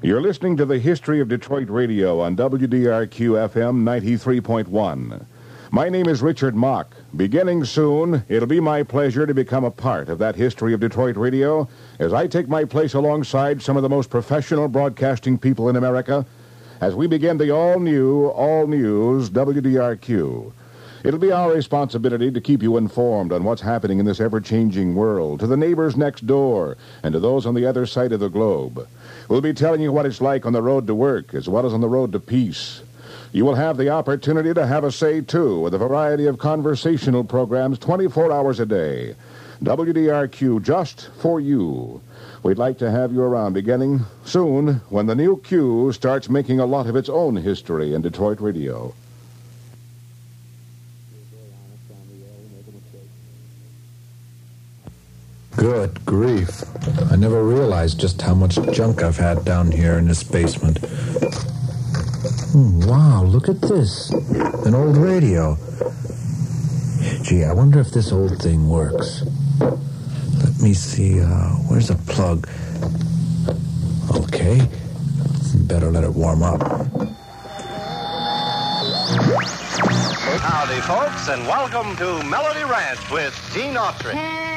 You're listening to the History of Detroit Radio on WDRQ-FM 93.1. My name is Richard Mock. Beginning soon, it'll be my pleasure to become a part of that History of Detroit Radio as I take my place alongside some of the most professional broadcasting people in America as we begin the all-new, all-news WDRQ. It'll be our responsibility to keep you informed on what's happening in this ever-changing world, to the neighbors next door, and to those on the other side of the globe. We'll be telling you what it's like on the road to work, as well as on the road to peace. You will have the opportunity to have a say, too, with a variety of conversational programs 24 hours a day. WDRQ, just for you. We'd like to have you around beginning soon when the new Q starts making a lot of its own history in Detroit radio. Good grief. I never realized just how much junk I've had down here in this basement. Wow, look at this. An old radio. Gee, I wonder if this old thing works. Let me see, where's a plug? Okay. Better let it warm up. Howdy, folks, and welcome to Melody Ranch with Gene Autry.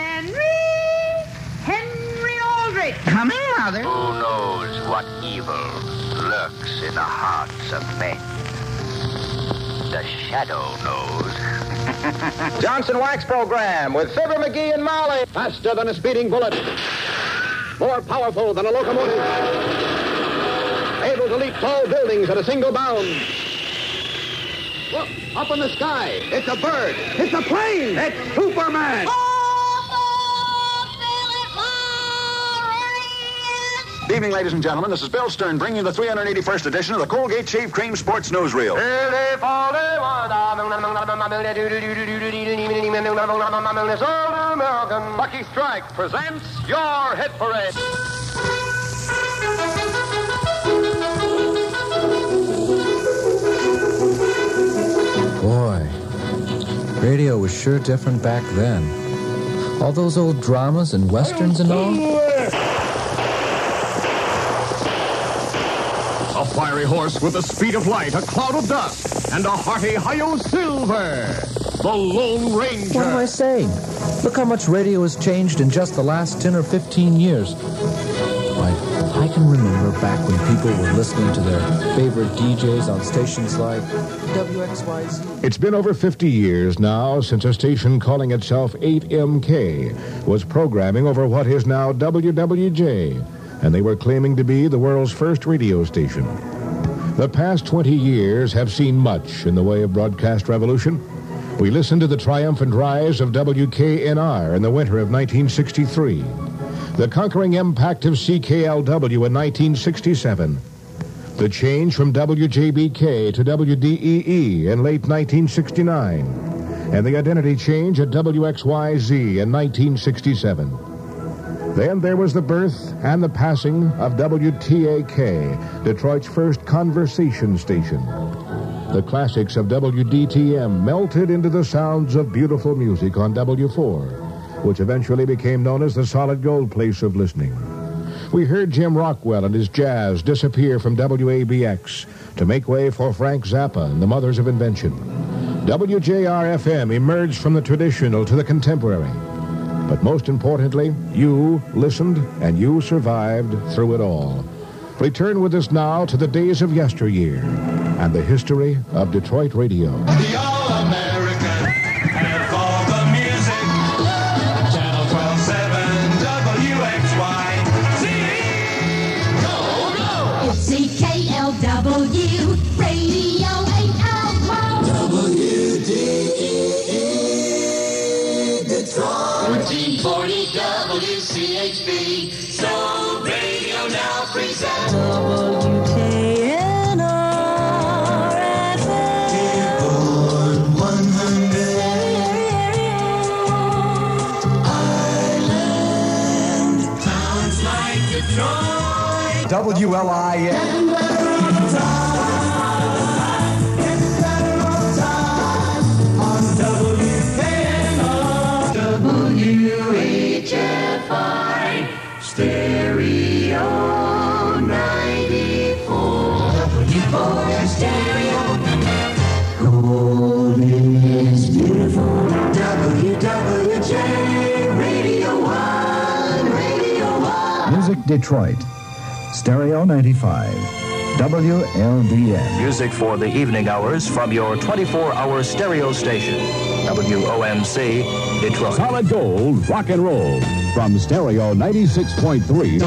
Henry Aldrich. Come in, Mother. Who knows what evil lurks in the hearts of men? The Shadow knows. Johnson Wax Program with Fibber McGee and Molly. Faster than a speeding bullet. More powerful than a locomotive. Able to leap tall buildings at a single bound. Look, up in the sky. It's a bird. It's a plane. It's Superman. Good evening, ladies and gentlemen. This is Bill Stern bringing you the 381st edition of the Colgate Shave Cream Sports Newsreel. Lucky Strike presents your hit parade. Boy, radio was sure different back then. All those old dramas and westerns and all. A fiery horse with the speed of light, a cloud of dust, and a hearty Hi-Yo Silver, the Lone Ranger. What am I saying? Look how much radio has changed in just the last 10 or 15 years. Why, I can remember back when people were listening to their favorite DJs on stations like WXYZ. It's been over 50 years now since a station calling itself 8MK was programming over what is now WWJ. And they were claiming to be the world's first radio station. The past 20 years have seen much in the way of broadcast revolution. We listened to the triumphant rise of WKNR in the winter of 1963, the conquering impact of CKLW in 1967, the change from WJBK to WDEE in late 1969, and the identity change at WXYZ in 1967. Then there was the birth and the passing of WTAK, Detroit's first conversation station. The classics of WDTM melted into the sounds of beautiful music on W4, which eventually became known as the solid gold place of listening. We heard Jim Rockwell and his jazz disappear from WABX to make way for Frank Zappa and the Mothers of Invention. WJR-FM emerged from the traditional to the contemporary. But most importantly, you listened and you survived through it all. Return with us now to the days of yesteryear and the history of Detroit radio. The All-American and all the music. Channel 12-7 WXYZ. Go, go! It's CKLW, Radio 8 WDEE Detroit. 1440 WCHB. So radio now presents Dearborn 100 Island. Sounds like Detroit. WLIN. WHFI Stereo 90. Detroit. Stereo 95. WLBN. Music for the evening hours from your 24-hour stereo station. WOMC, Detroit. Solid gold rock and roll from Stereo 96.3.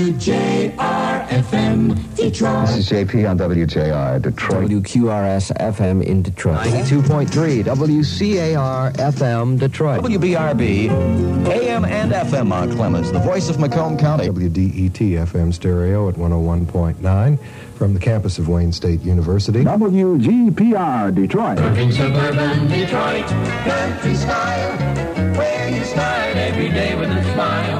WJR-FM, Detroit. This is JP on WJR, Detroit. WQRS-FM in Detroit. 92.3 WCAR-FM, Detroit. WBRB, AM and FM Mount Clemens, the voice of Macomb County. WDET-FM stereo at 101.9 from the campus of Wayne State University. WGPR, Detroit. Urban suburban Detroit, country style, where you start every day with a smile.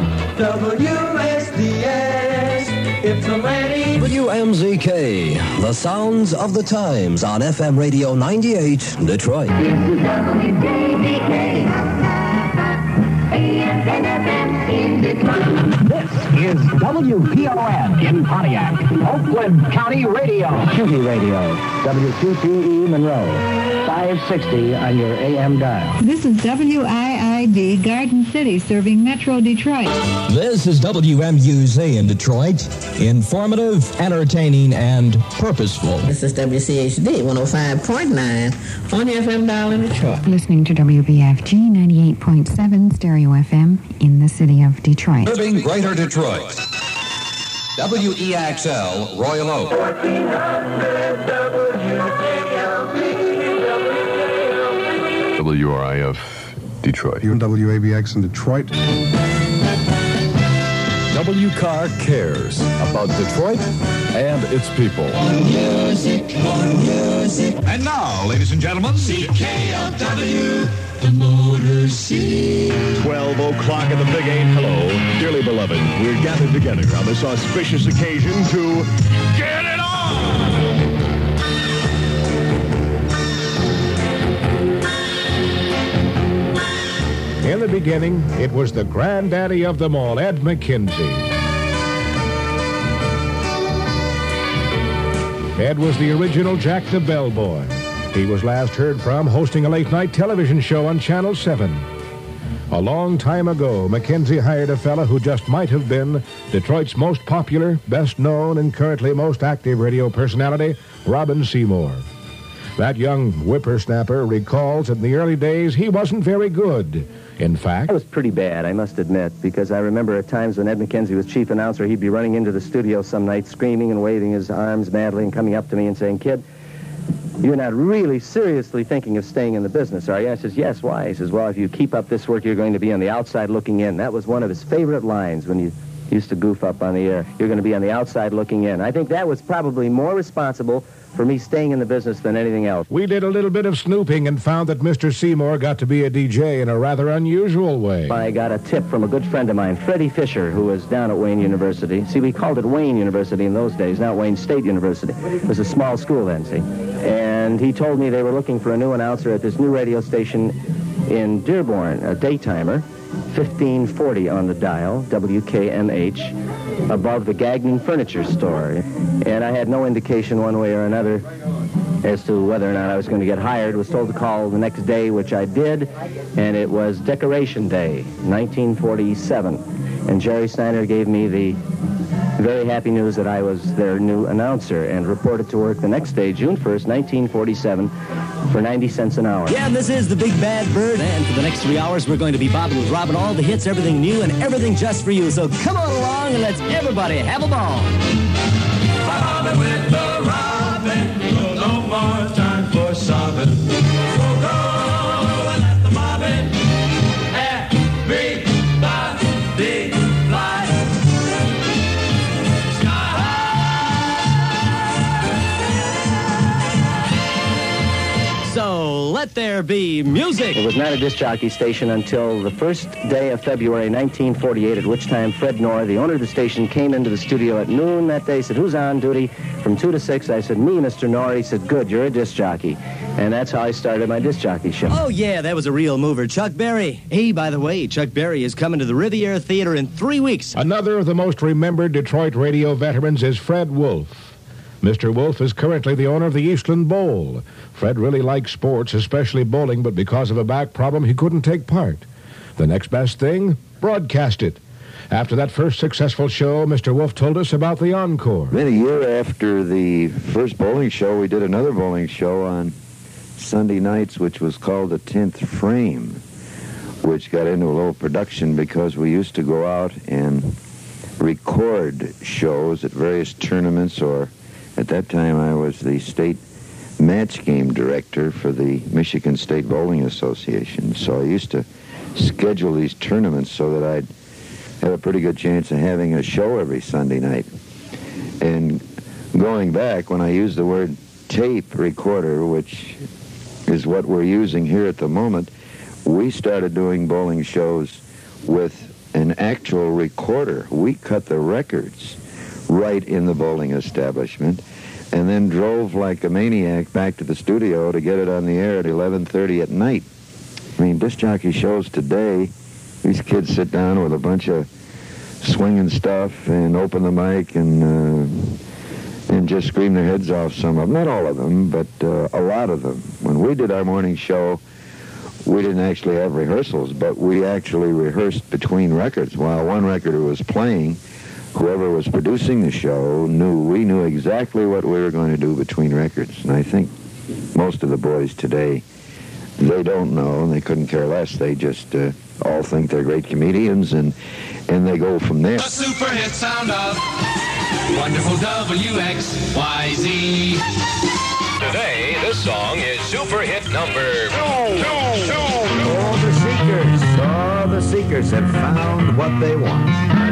WSDS, Ypsilanti. WMZK, the sounds of the times on FM Radio 98, Detroit. This is WJBK, AM and FM in Detroit. This is WPON in Pontiac, Oakland County Radio. County Radio, WQPE Monroe, 560 on your AM dial. This is WIID Garden City, serving Metro Detroit. This is WMUZ in Detroit, informative, entertaining, and purposeful. This is WCHD 105.9 on the FM dial in Detroit. Listening to WBFG 98.7 Stereo FM in the city of Detroit. Serving Greater Detroit. WEXL, Royal Oak. 1400 WRIF, Detroit. WABX in Detroit. WCAR cares about Detroit and its people. One music. And now, ladies and gentlemen, CKLW, the Motor City. 12 o'clock at the Big 8. Hello, dearly beloved. We're gathered together on this auspicious occasion to get it on! In the beginning, it was the granddaddy of them all, Ed McKenzie. Ed was the original Jack the Bellboy. He was last heard from hosting a late-night television show on Channel 7. A long time ago, McKenzie hired a fella who just might have been Detroit's most popular, best known, and currently most active radio personality, Robin Seymour. That young whippersnapper recalls that in the early days he wasn't very good. In fact, I was pretty bad, I must admit, because I remember at times when Ed McKenzie was chief announcer, he'd be running into the studio some night screaming and waving his arms madly and coming up to me and saying, "Kid, you're not really seriously thinking of staying in the business, are you?" I says, "Yes, why?" He says, "Well, if you keep up this work, you're going to be on the outside looking in." That was one of his favorite lines when you used to goof up on the air. You're going to be on the outside looking in. I think that was probably more responsible for me staying in the business than anything else. We did a little bit of snooping and found that Mr. Seymour got to be a DJ in a rather unusual way. I got a tip from a good friend of mine, Freddie Fisher, who was down at Wayne University. See, we called it Wayne University in those days, not Wayne State University. It was a small school then, see. And he told me they were looking for a new announcer at this new radio station in Dearborn, a daytimer, 1540 on the dial, WKMH, above the Gagnon Furniture Store. And I had no indication one way or another as to whether or not I was going to get hired. Was told to call the next day, which I did, and it was Decoration Day, 1947. And Jerry Steiner gave me the very happy news that I was their new announcer and reported to work the next day, June 1st, 1947, for 90 cents an hour. Yeah, and this is the Big Bad Bird, and for the next 3 hours, we're going to be bobbing with Robin, all the hits, everything new, and everything just for you. So come on along and let's everybody have a ball. Bobbing with the Robin, no more time for sobbing. So go and let the mobbing, everybody fly. So let there be music. It was not a disc jockey station until the first day of February 1948, at which time Fred Knorr, the owner of the station, came into the studio at noon that day. He said, "Who's on duty?" From 2 to 6, I said, "Me, Mr. Knorr." He said, "Good, you're a disc jockey." And that's how I started my disc jockey show. Oh, yeah, that was a real mover. Chuck Berry. Hey, by the way, Chuck Berry is coming to the Riviera Theater in 3 weeks. Another of the most remembered Detroit radio veterans is Fred Wolf. Mr. Wolf is currently the owner of the Eastland Bowl. Fred really likes sports, especially bowling, but because of a back problem, he couldn't take part. The next best thing, broadcast it. After that first successful show, Mr. Wolf told us about the encore. Then a year after the first bowling show, we did another bowling show on Sunday nights, which was called The 10th Frame, which got into a little production because we used to go out and record shows at various tournaments, or at that time I was the state match game director for the Michigan State Bowling Association. So I used to schedule these tournaments so that I'd have a pretty good chance of having a show every Sunday night. And going back, when I used the word tape recorder, which is what we're using here at the moment, we started doing bowling shows with an actual recorder. We cut the records right in the bowling establishment and then drove like a maniac back to the studio to get it on the air at 11:30 at night. I mean, disc jockey shows today, these kids sit down with a bunch of swinging stuff and open the mic and just scream their heads off, some of them. Not all of them, but a lot of them. When we did our morning show, we didn't actually have rehearsals, but we actually rehearsed between records. While one recorder was playing, whoever was producing the show we knew exactly what we were going to do between records. And I think most of the boys today, they don't know, and they couldn't care less. They just all think they're great comedians, and they go from there. The super hit sound of wonderful WXYZ. Today, this song is super hit number 2. All the seekers have found what they want.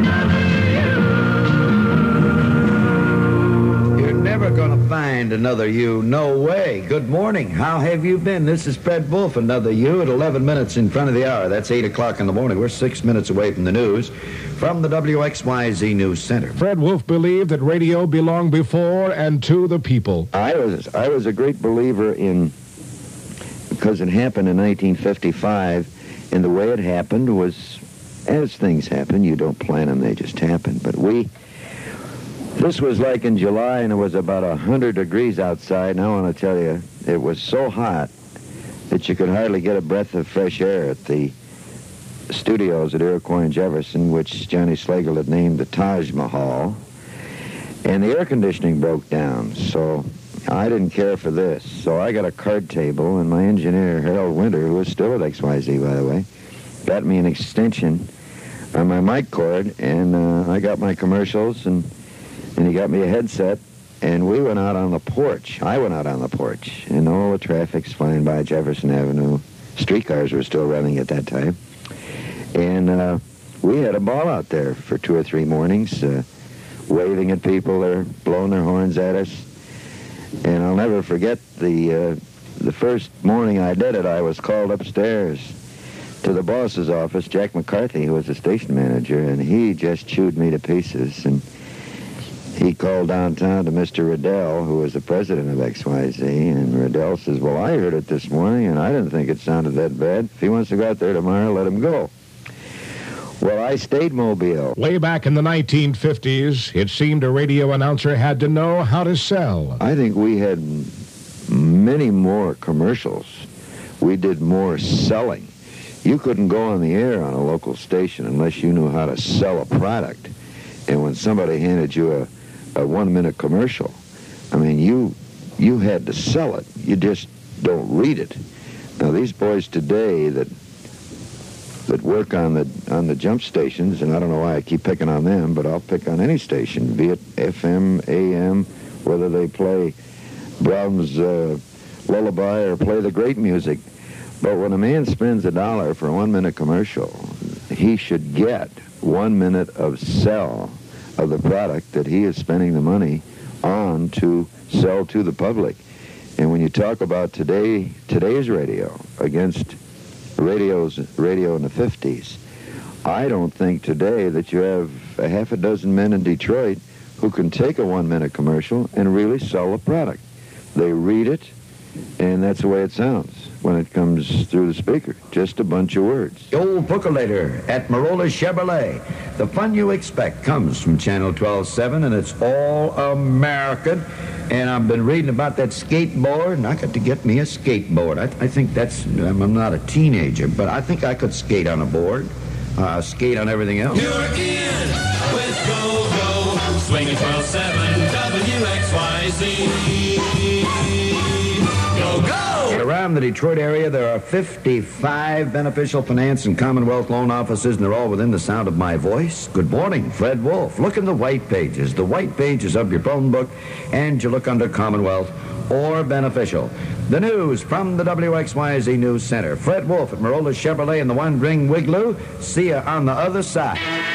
You're never going to find another you. No way. Good morning. How have you been? This is Fred Wolf, another you at 11 minutes in front of the hour. That's 8 o'clock in the morning. We're 6 minutes away from the news from the WXYZ News Center. Fred Wolf believed that radio belonged before and to the people. I was a great believer in, because it happened in 1955, and the way it happened was, as things happen, you don't plan them, they just happen. But this was like in July, and it was about 100 degrees outside, and I want to tell you, it was so hot that you could hardly get a breath of fresh air at the studios at Iroquois and Jefferson, which Johnny Slagle had named the Taj Mahal, and the air conditioning broke down, so I didn't care for this. So I got a card table, and my engineer, Harold Winter, who is still at XYZ, by the way, got me an extension on my mic cord, and I got my commercials, and he got me a headset, and we went out on the porch. I went out on the porch, and all the traffic's flying by Jefferson Avenue. Streetcars were still running at that time. And we had a ball out there for 2 or 3 mornings, waving at people. They're blowing their horns at us. And I'll never forget the first morning I did it, I was called upstairs to the boss's office, Jack McCarthy, who was the station manager, and he just chewed me to pieces. And he called downtown to Mr. Riddell, who was the president of XYZ, and Riddell says, well, I heard it this morning, and I didn't think it sounded that bad. If he wants to go out there tomorrow, let him go. Well, I stayed mobile. Way back in the 1950s, it seemed a radio announcer had to know how to sell. I think we had many more commercials. We did more selling. You couldn't go on the air on a local station unless you knew how to sell a product. And when somebody handed you a 1-minute commercial, I mean, you had to sell it. You just don't read it. Now, these boys today that work on the jump stations, and I don't know why I keep picking on them, but I'll pick on any station, be it FM, AM, whether they play Brahms' Lullaby or play the great music. But when a man spends $1 for a 1-minute commercial, he should get 1 minute of sell of the product that he is spending the money on to sell to the public. And when you talk about today's radio against radio in the 50s, I don't think today that you have a half a dozen men in Detroit who can take a 1-minute commercial and really sell a product. They read it, and that's the way it sounds when it comes through the speaker. Just a bunch of words. The old Percolator at Marola Chevrolet. The fun you expect comes from Channel 12-7, and it's all American. And I've been reading about that skateboard, and I got to get me a skateboard. I think I'm not a teenager, but I think I could skate on a board. skate on everything else. You're in with Go-Go, swinging 12-7 WXYZ. Go-Go! Around the Detroit area, there are 55 beneficial finance and Commonwealth loan offices, and they're all within the sound of my voice. Good morning, Fred Wolf. Look in the white pages. The white pages of your phone book, and you look under Commonwealth or beneficial. The news from the WXYZ News Center. Fred Wolf at Marola Chevrolet and the One Ring Wigloo. See you on the other side.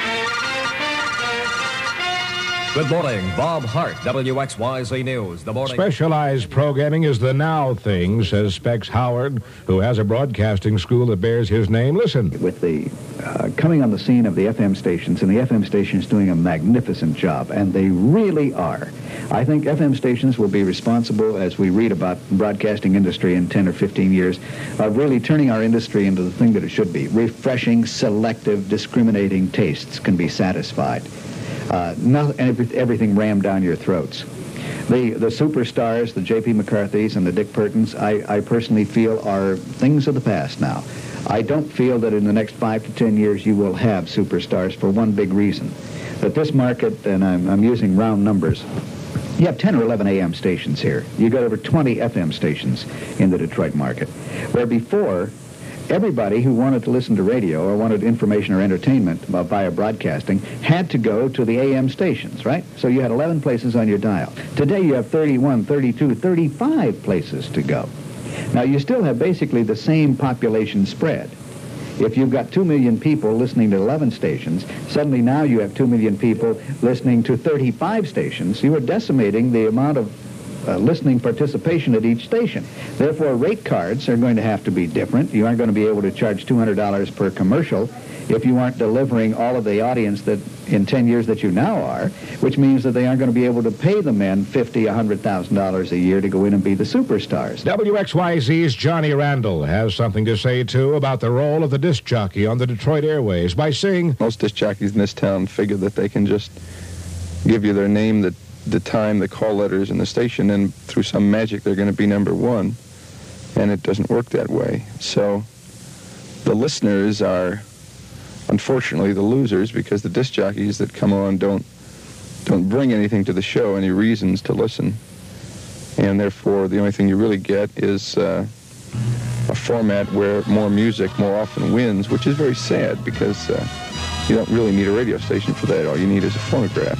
Good morning, Bob Hart, WXYZ News. The morning. Specialized programming is the now thing, says Specs Howard, who has a broadcasting school that bears his name. Listen. With the coming on the scene of the FM stations, and the FM stations doing a magnificent job, and they really are. I think FM stations will be responsible, as we read about broadcasting industry in 10 or 15 years, of really turning our industry into the thing that it should be. Refreshing, selective, discriminating tastes can be satisfied. Everything rammed down your throats. The superstars, the J.P. McCarthys and the Dick Purtons, I personally feel are things of the past now. I don't feel that in the next 5 to 10 years you will have superstars for one big reason. That this market, and I'm using round numbers, you have 10 or 11 AM stations here. You got over 20 FM stations in the Detroit market. Where before, everybody who wanted to listen to radio or wanted information or entertainment via broadcasting had to go to the AM stations, right? So you had 11 places on your dial. Today you have 31, 32, 35 places to go. Now you still have basically the same population spread. If you've got 2 million people listening to 11 stations, suddenly now you have 2 million people listening to 35 stations. You are decimating the amount of listening participation at each station. Therefore, rate cards are going to have to be different. You aren't going to be able to charge $200 per commercial if you aren't delivering all of the audience that in 10 years that you now are, which means that they aren't going to be able to pay the men $50,000, $100,000 a year to go in and be the superstars. WXYZ's Johnny Randall has something to say, too, about the role of the disc jockey on the Detroit airways by saying, most disc jockeys in this town figure that they can just give you their name, the time, the call letters, and the station, and through some magic they're going to be number one, and it doesn't work that way. So the listeners are unfortunately the losers, because the disc jockeys that come on don't bring anything to the show, any reasons to listen, and therefore the only thing you really get is a format where more music more often wins, which is very sad, because you don't really need a radio station for that. All you need is a phonograph.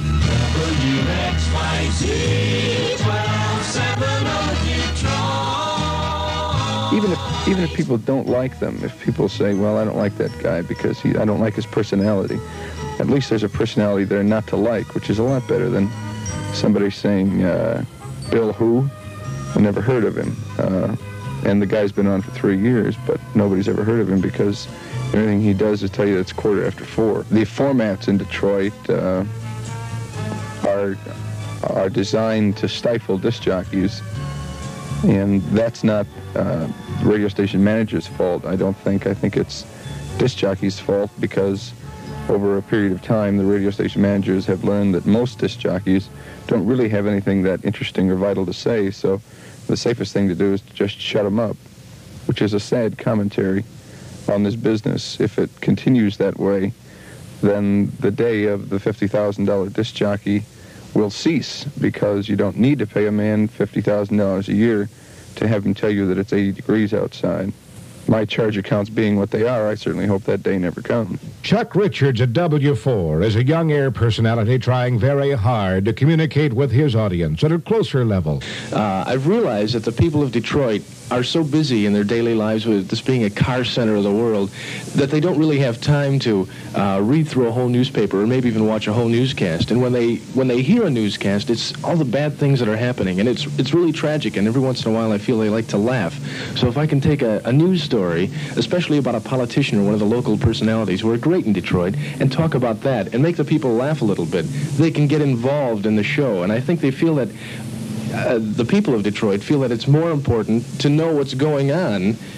Even if people don't like them, if people say, well, I don't like that guy because I don't like his personality, at least there's a personality there not to like, which is a lot better than somebody saying, Bill who? I never heard of him. And the guy's been on for 3 years, but nobody's ever heard of him because everything he does is tell you it's 4:15. The formats in Detroit are designed to stifle disc jockeys, and that's not radio station manager's fault, I don't think. I think it's disc jockeys' fault, because over a period of time the radio station managers have learned that most disc jockeys don't really have anything that interesting or vital to say, so the safest thing to do is to just shut them up, which is a sad commentary on this business. If it continues that way, then the day of the $50,000 disc jockey will cease, because you don't need to pay a man $50,000 a year to have him tell you that it's 80 degrees outside. My charge accounts being what they are, I certainly hope that day never comes. Chuck Richards at W4 is a young air personality trying very hard to communicate with his audience at a closer level. I've realized that the people of Detroit are so busy in their daily lives with this being a car center of the world that they don't really have time to read through a whole newspaper or maybe even watch a whole newscast. And when they hear a newscast, it's all the bad things that are happening, and it's really tragic. And every once in a while, I feel they like to laugh. So if I can take a news story, especially about a politician or one of the local personalities who are great in Detroit, and talk about that and make the people laugh a little bit, they can get involved in the show. And I think they feel that the people of Detroit feel that it's more important to know what's going on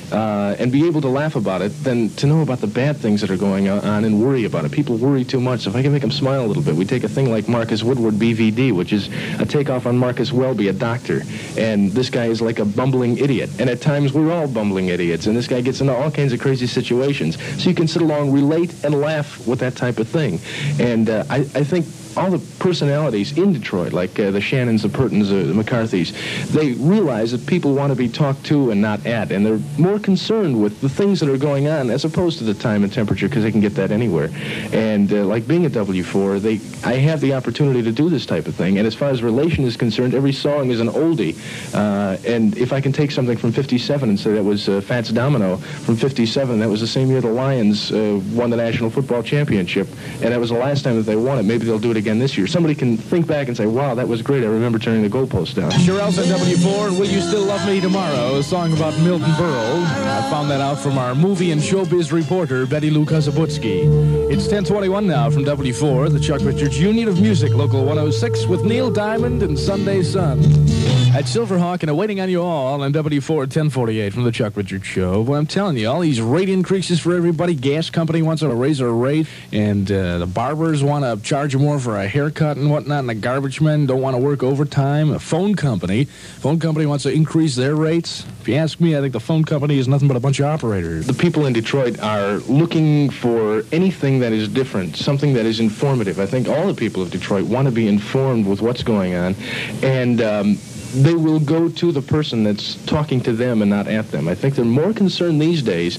and be able to laugh about it than to know about the bad things that are going on and worry about it. People worry too much. So if I can make them smile a little bit, we take a thing like Marcus Woodward BVD, which is a takeoff on Marcus Welby, a doctor. And this guy is like a bumbling idiot. And at times we're all bumbling idiots. And this guy gets into all kinds of crazy situations. So you can sit along, relate, and laugh with that type of thing. And I think all the personalities in Detroit, like the Shannons, the Purtons, the McCarthys, they realize that people want to be talked to and not at, and they're more concerned with the things that are going on as opposed to the time and temperature, because they can get that anywhere. And like being at W4, I have the opportunity to do this type of thing, and as far as relation is concerned, every song is an oldie. And if I can take something from 57 and say that was Fats Domino from 57, that was the same year the Lions won the National Football Championship, and that was the last time that they won it. Maybe they'll do it again this year. Somebody can think back and say, wow, that was great. I remember turning the goalpost down. Shirelles at W4 and Will You Still Love Me Tomorrow, a song about Milton Berle. I found that out from our movie and showbiz reporter, Betty Lou Kozabutsky. It's 10:21 now from W4, the Chuck Richards Union of Music, Local 106, with Neil Diamond and Sunday Sun. At Silverhawk and awaiting on you all on W4 at 10:48 from the Chuck Richards Show. Well, I'm telling you, all these rate increases for everybody. Gas company wants to raise their rate, and the barbers want to charge you more for a haircut and whatnot, and the garbage men don't want to work overtime. A phone company wants to increase their rates. If you ask me, I think the phone company is nothing but a bunch of operators. The people in Detroit are looking for anything that is different, something that is informative. I think all the people of Detroit want to be informed with what's going on, and they will go to the person that's talking to them and not at them. I think they're more concerned these days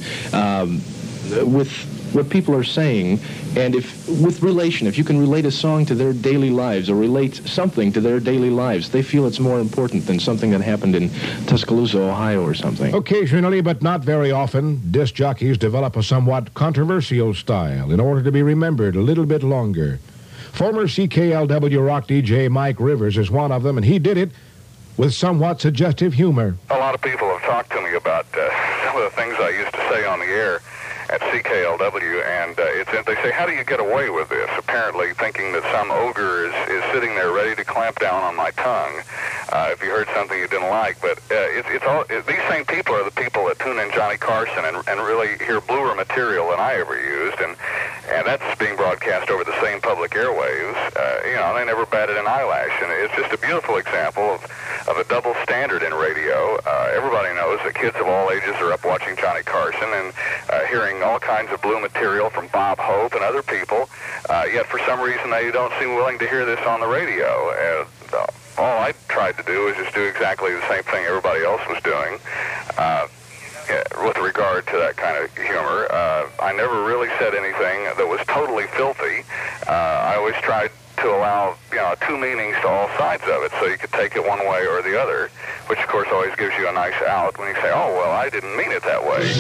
with what people are saying, and if you can relate a song to their daily lives or relate something to their daily lives, they feel it's more important than something that happened in Tuscaloosa, Ohio or something. Occasionally, but not very often, disc jockeys develop a somewhat controversial style in order to be remembered a little bit longer. Former CKLW rock DJ Mike Rivers is one of them, and he did it with somewhat suggestive humor. A lot of people have talked to me about some of the things I used to say on the air at CKLW, and they say, how do you get away with this? Apparently thinking that some ogre is sitting there ready to clamp down on my tongue if you heard something you didn't like. But these same people are the people that tune in Johnny Carson and really hear bluer material than I ever used, and that's being broadcast over the same public airwaves. They never batted an eyelash, and it's just a beautiful example of a double standard in radio. Everybody knows that kids of all ages are up watching Johnny Carson and hearing all kinds of blue material from Bob Hope and other people, yet for some reason they don't seem willing to hear this on the radio. All I tried to do was just do exactly the same thing everybody else was doing with regard to that kind of humor. I never really said anything that was totally filthy. I always tried to allow two meanings to all sides of it, so you could take it one way or the other, which of course always gives you a nice out when you say, oh, well, I didn't mean it that way.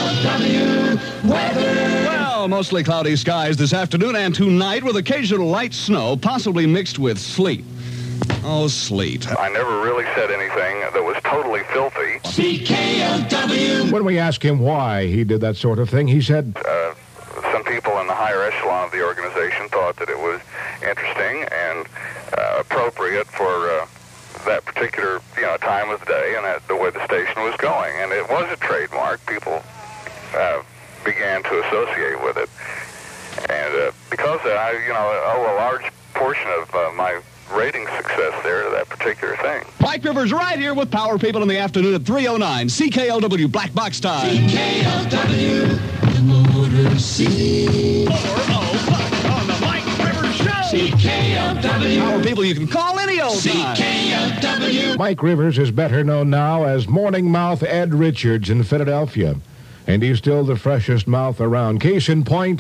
Well, mostly cloudy skies this afternoon and tonight with occasional light snow, possibly mixed with sleet. Oh, sleet. I never really said anything that was totally filthy. CKLW. When we asked him why he did that sort of thing, he said, some people in the higher echelon of the organization thought that it was interesting and appropriate for that particular time of the day and the way the station was going. And it was a trademark. People began to associate with it. And because of that, I owe a large portion of my rating success there to that particular thing. Mike Rivers right here with Power People in the afternoon at 3:09. CKLW Black Box time. CKLW in the Woodard Sea. 4:05 on the Mike Rivers Show. CKLW. Power People you can call any old time. CKLW. Mike Rivers is better known now as Morning Mouth Ed Richards in Philadelphia. And he's still the freshest mouth around. Case in point.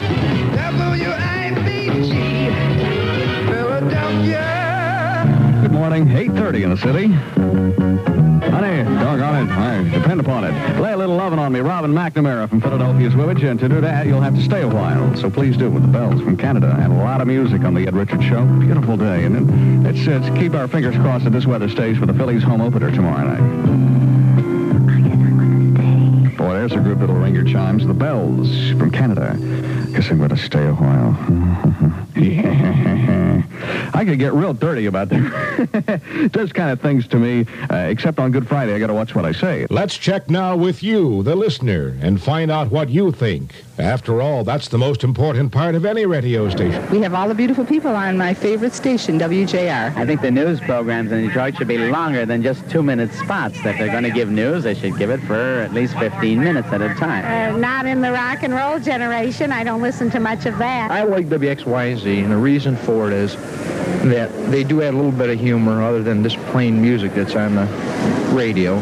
WABG. Philadelphia. Good morning, 8:30 in the city. Honey, doggone it, I depend upon it. Lay a little lovin' on me, Robin McNamara from Philadelphia's Village, and to do that, you'll have to stay a while. So please do with the bells from Canada, and a lot of music on the Ed Richards Show. Beautiful day, and let's keep our fingers crossed that this weather stays for the Phillies home opener tomorrow night. Boy, there's a group that'll ring your chimes. The Bells from Canada. Guess I'm going to stay a while. I could get real dirty about those kind of things to me, except on Good Friday. I got to watch what I say. Let's check now with you, the listener, and find out what you think. After all, that's the most important part of any radio station. We have all the beautiful people on my favorite station, WJR. I think the news programs in Detroit should be longer than just 2-minute spots. If they're going to give news, they should give it for at least 15 minutes at a time. Not in the rock and roll generation. I don't listen to much of that. I like WXYZ, and the reason for it is that they do add a little bit of humor other than just plain music that's on the radio.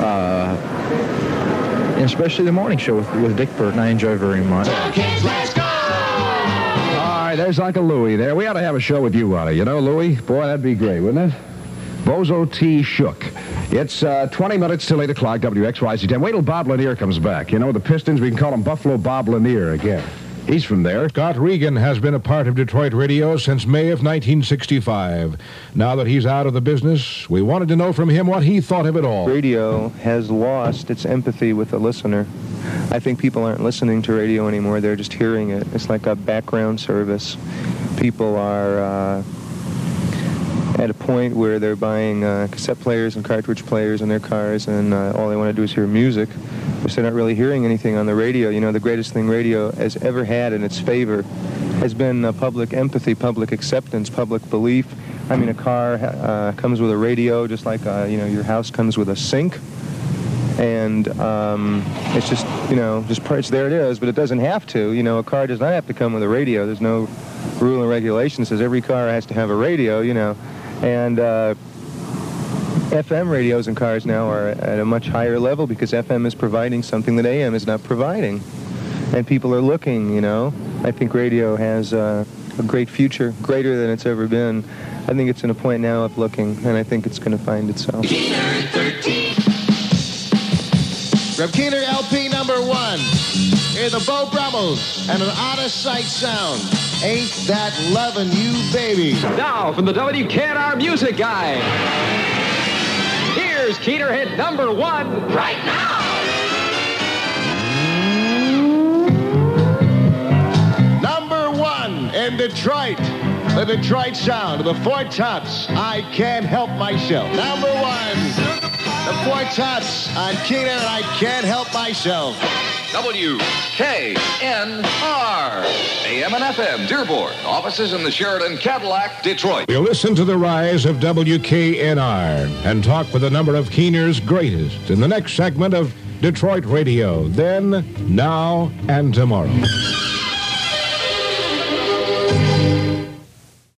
And especially the morning show with Dick Burton, I enjoy very much. Let's go! All right, there's Uncle Louie there. We ought to have a show with you on it. You know, Louie? Boy, that'd be great, wouldn't it? Bozo T. Shook. It's 20 minutes till 8 o'clock, WXYZ 10. Wait till Bob Lanier comes back. You know, the Pistons, we can call him Buffalo Bob Lanier again. He's from there. Scott Regan has been a part of Detroit radio since May of 1965. Now that he's out of the business, we wanted to know from him what he thought of it all. Radio has lost its empathy with the listener. I think people aren't listening to radio anymore. They're just hearing it. It's like a background service. People are at a point where they're buying cassette players and cartridge players in their cars, and all they want to do is hear music. So they're not really hearing anything on the radio. You know, the greatest thing radio has ever had in its favor has been public empathy, public acceptance, public belief. I mean, a car comes with a radio, just like, your house comes with a sink. And it's just, just parts, there it is, but it doesn't have to. You know, a car does not have to come with a radio. There's no rule and regulation that says every car has to have a radio, And FM radios in cars now are at a much higher level because FM is providing something that AM is not providing. And people are looking, I think radio has a great future, greater than it's ever been. I think it's in a point now of looking, and I think it's going to find itself. Keener 13. From Keener LP number 1, hear the Bo Brummels and an out-of-sight sound. Ain't That Lovin' You, Baby. Now, from the WKNR Music Guide, here's Keener hit number 1 right now. Number 1 in Detroit. The Detroit sound of the Four Tops, I Can't Help Myself. Number 1, the Four Tops on Keener and I Can't Help Myself. WKNR, AM and FM, Dearborn. Offices in the Sheridan Cadillac, Detroit. We'll listen to the rise of WKNR and talk with a number of Keener's greatest in the next segment of Detroit Radio. Then, now, and tomorrow.